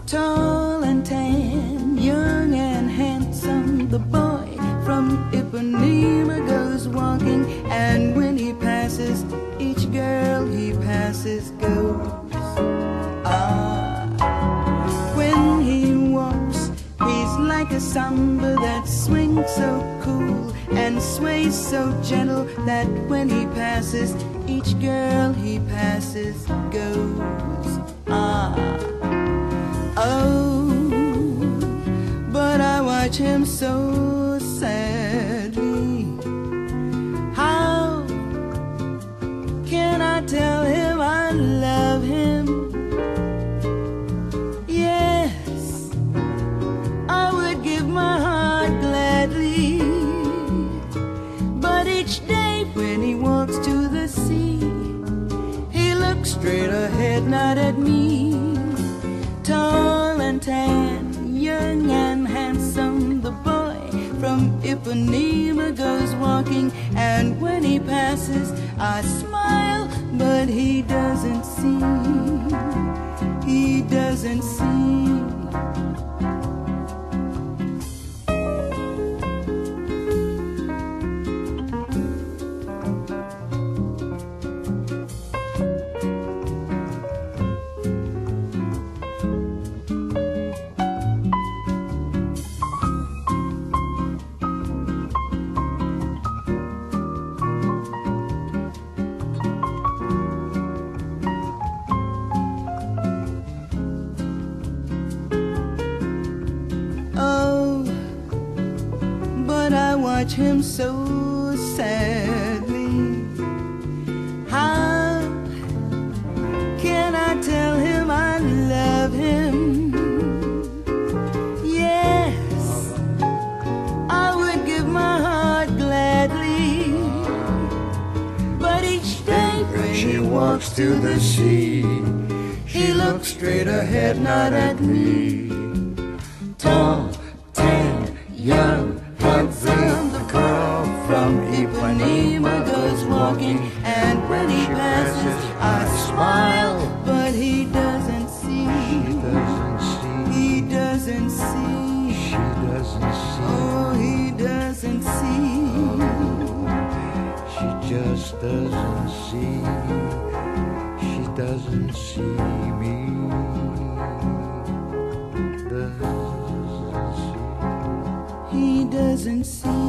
Tall and tan, young and handsome, the boy from Ipanema goes walking, and when he passes, each girl he passes goes. Ah, when he walks, he's like a samba that swings so cool and sways so gentle that when he passes, each girl he passes goes. Ah, oh, but I watch him so sadly. How can I tell him I love him? Yes, I would give my heart gladly, but each day when he walks to the sea, he looks straight ahead, not at me. Tall and tan, young and handsome, the boy from Ipanema goes walking, and when he passes, I smile, but he doesn't see. He doesn't see. I watch him so sadly. How can I tell him I love him? Yes, I would give my heart gladly, but each day when he walks to the sea, he looks straight ahead, not at me. Tall, tan, young, handsome, the girl from Ipanema goes walking, and when he passes, I smile, but he doesn't see. She doesn't see. He doesn't see. She doesn't see. Oh, he doesn't see. She just doesn't see. She doesn't see me. Doesn't see. He doesn't see.